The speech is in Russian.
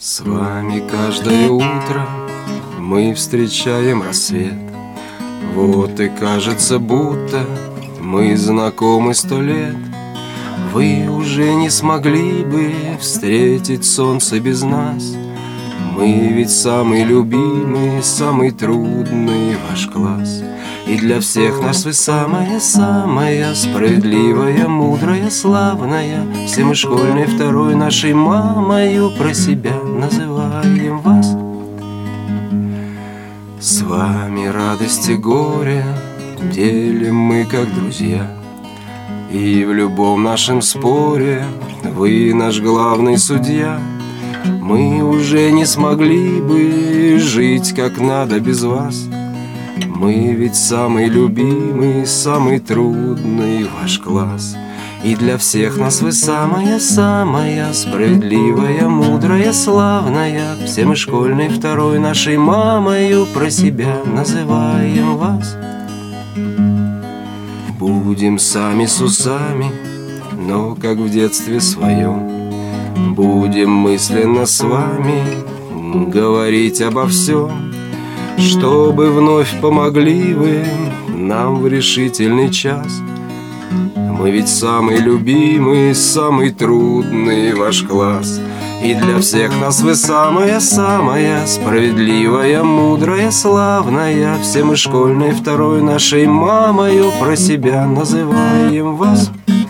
С вами каждое утро мы встречаем рассвет. Вот и кажется, будто мы знакомы 100 лет. Вы уже не смогли бы встретить солнце без нас. Мы ведь самый любимый, самый трудный ваш класс. И для всех нас вы самая-самая справедливая, мудрая, славная. Все мы школьной второй нашей мамою про себя называем вас. С вами радость и горе делим мы как друзья. И в любом нашем споре вы наш главный судья. Мы уже не смогли бы жить как надо без вас. Мы ведь самый любимый, самый трудный ваш класс. И для всех нас вы самая-самая справедливая, мудрая, славная. Все мы школьной второй нашей мамою про себя называем вас. Будем сами с усами, но как в детстве своем. Будем мысленно с вами говорить обо всем, чтобы вновь помогли вы нам в решительный час. Мы ведь самый любимый, самый трудный ваш класс. И для всех нас вы самая-самая справедливая, мудрая, славная. Все мы школьной второй нашей мамою про себя называем вас.